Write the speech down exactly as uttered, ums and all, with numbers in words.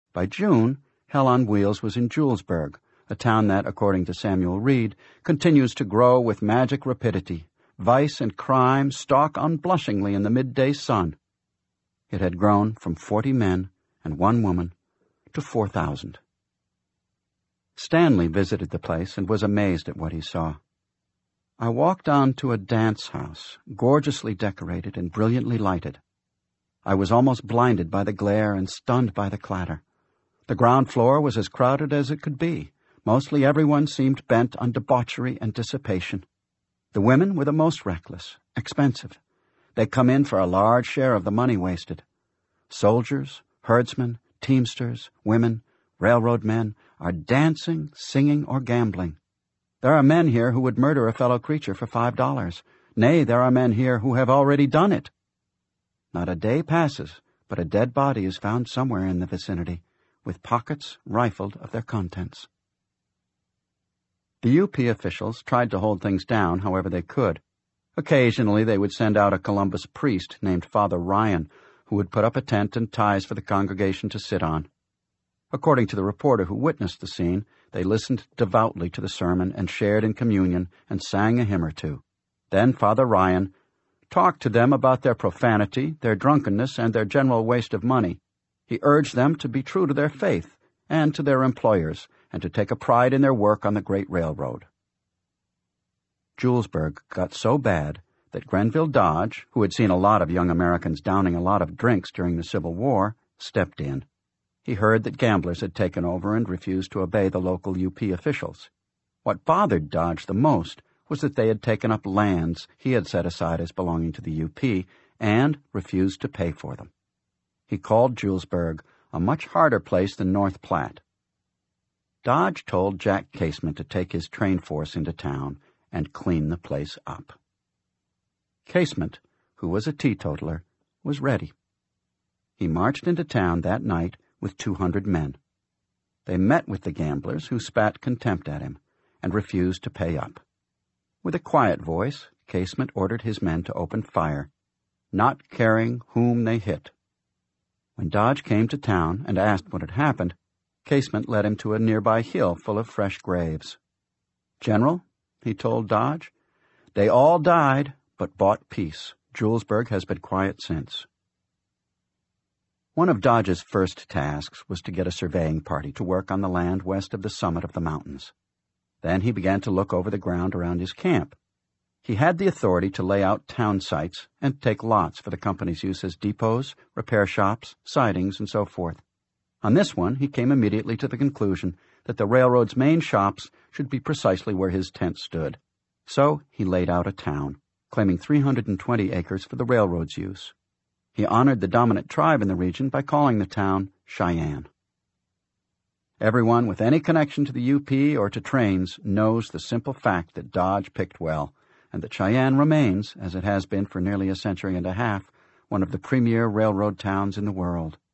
By June, Hell on Wheels was in Julesburg, a town that, according to Samuel Reed, continues to grow with magic rapidity. Vice and crime stalk unblushingly in the midday sun. It had grown from forty men and one woman to four thousand. Stanley visited the place and was amazed at what he saw. I walked on to a dance house, gorgeously decorated and brilliantly lighted. I was almost blinded by the glare and stunned by the clatter. The ground floor was as crowded as it could be. Mostly everyone seemed bent on debauchery and dissipation. The women were the most reckless, expensive. They come in for a large share of the money wasted. Soldiers, herdsmen, teamsters, women, railroad men are dancing, singing, or gambling. There are men here who would murder a fellow creature for five dollars. Nay, there are men here who have already done it. Not a day passes but a dead body is found somewhere in the vicinity, with pockets rifled of their contents. The U P officials tried to hold things down however they could. Occasionally they would send out a Columbus priest named Father Ryan, who would put up a tent and ties for the congregation to sit on. According to the reporter who witnessed the scene, they listened devoutly to the sermon and shared in communion and sang a hymn or two. Then Father Ryan talked to them about their profanity, their drunkenness, and their general waste of money. He urged them to be true to their faith and to their employers, and to take a pride in their work on the great railroad. Julesburg got so bad that Grenville Dodge, who had seen a lot of young Americans downing a lot of drinks during the Civil War, stepped in. He heard that gamblers had taken over and refused to obey the local U P officials. What bothered Dodge the most was that they had taken up lands he had set aside as belonging to the U P and refused to pay for them. He called Julesburg a much harder place than North Platte. Dodge told Jack Casement to take his train force into town and clean the place up. Casement, who was a teetotaler, was ready. He marched into town that night with two hundred men. They met with the gamblers, who spat contempt at him and refused to pay up. With a quiet voice, Casement ordered his men to open fire, not caring whom they hit. When Dodge came to town and asked what had happened, Casement led him to a nearby hill full of fresh graves. "General," he told Dodge, "they all died, but bought peace. Julesburg has been quiet since." One of Dodge's first tasks was to get a surveying party to work on the land west of the summit of the mountains. Then he began to look over the ground around his camp. He had the authority to lay out town sites and take lots for the company's use as depots, repair shops, sidings, and so forth. On this one, he came immediately to the conclusion that the railroad's main shops should be precisely where his tent stood. So he laid out a town, claiming three hundred twenty acres for the railroad's use. He honored the dominant tribe in the region by calling the town Cheyenne. Everyone with any connection to the U P or to trains knows the simple fact that Dodge picked well, and that Cheyenne remains, as it has been for nearly a century and a half, one of the premier railroad towns in the world.